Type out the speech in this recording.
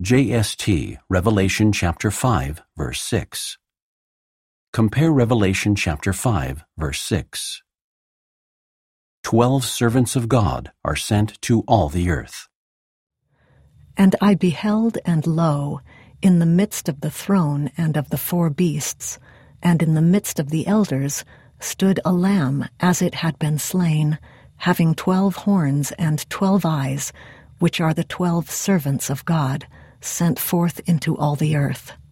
JST, Revelation chapter 5, verse 6. Compare Revelation chapter 5, verse 6. 12 servants of God are sent to all the earth. And I beheld, and lo, in the midst of the throne and of the 4 beasts, and in the midst of the elders, stood a lamb as it had been slain, having 12 horns and 12 eyes, which are the 12 servants of God, sent forth into all the earth.